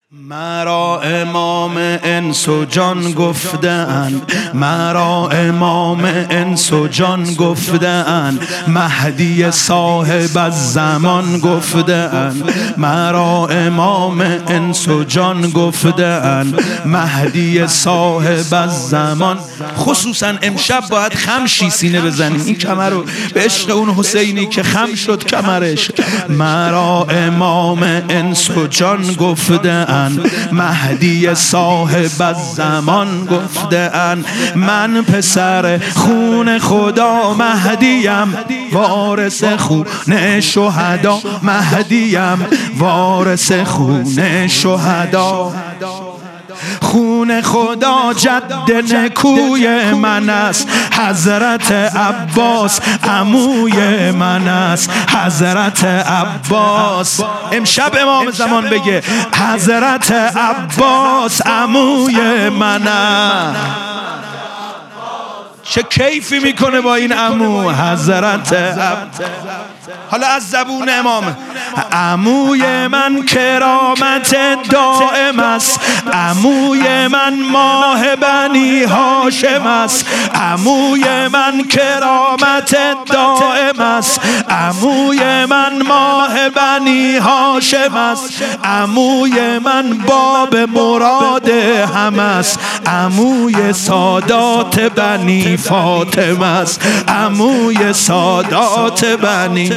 مرا امام انس و جان گفتند، مرا امام انس و جان گفتند، مهدی صاحب الزمان گفتند. مرا امام انس و جان گفتند، مهدی صاحب الزمان. خصوصا امشب باید خمشی سینه بزنیم این کمر رو به عشق اون حسینی که خم شد کمرش. مرا امام انس و جان گفتند، مهدی صاحب الزمان گفتند. من پسر خون خدا مهدیم، وارث خون شهدا مهدیم، وارث خون شهدا. خون خدا جد نکوی من است، حضرت عباس عموی من است، حضرت عباس. امشب امام زمان بگه حضرت عباس عموی من است. چه کیفی میکنه با این عمو حضرت عباس. حالا از زبون امام: عموی من کرامت دائم است، عموی من ماه بنی هاشم است، عموی من کرامت دائم است، عموی من ماه بنی هاشم است، عموی من باب مراد هم است، عموی سادات بنی فاطمه است، عموی سادات بنی.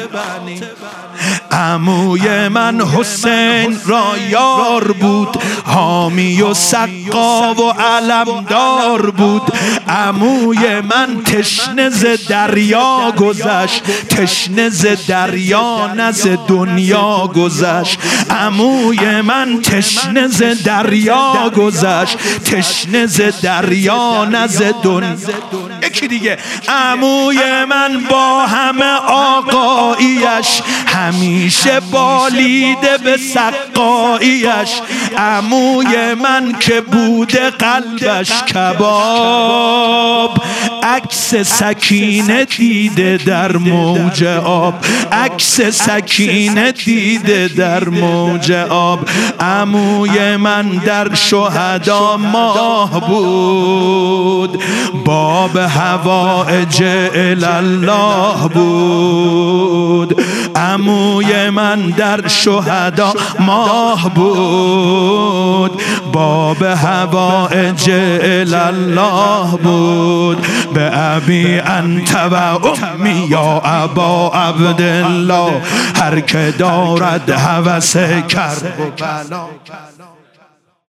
عموی من حسین را یار بود، حامی و سقا و علمدار بود. عموی من تشنه ز دریا گذشت، تشنه ز دریا نه ز دنیا گذشت. عموی من تشنه ز دریا گذشت، تشنه ز دریا نه ز دنیا. یکی دیگه: عموی من با همه آقاییش، همیشه بالیده به سقاییش. عموی من که بوده قلبش کباب، عکس سکینه دیده در موج آب، عکس سکینه دیده در موج آب. عموی من در شهدا ماه بود، باب حوائج الله بود. عموی من در شهدا ماه بود، باب حوائج الله بود. به ابی انت و امی یا ابا عبدالله، هر که دارد هوس کرب و بلا.